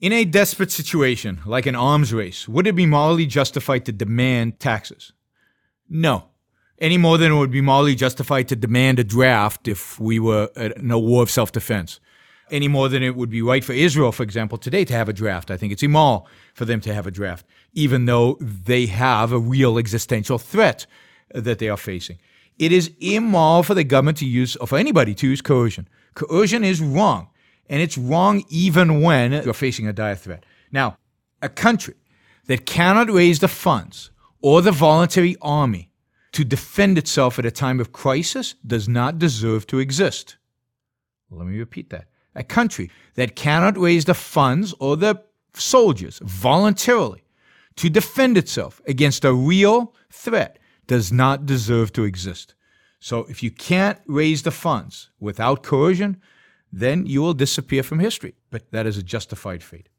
In a desperate situation, like an arms race, would it be morally justified to demand taxes? No. Any more than it would be morally justified to demand a draft if we were in a war of self-defense. Any more than it would be right for Israel, for example, today to have a draft. I think it's immoral for them to have a draft, even though they have a real existential threat that they are facing. It is immoral for the government to use, or for anybody to use coercion. Coercion is wrong, and it's wrong even when you're facing a dire threat. Now, a country that cannot raise the funds or the voluntary army to defend itself at a time of crisis does not deserve to exist. Let me repeat that. A country that cannot raise the funds or the soldiers voluntarily to defend itself against a real threat does not deserve to exist. So if you can't raise the funds without coercion, then you will disappear from history. But that is a justified fate.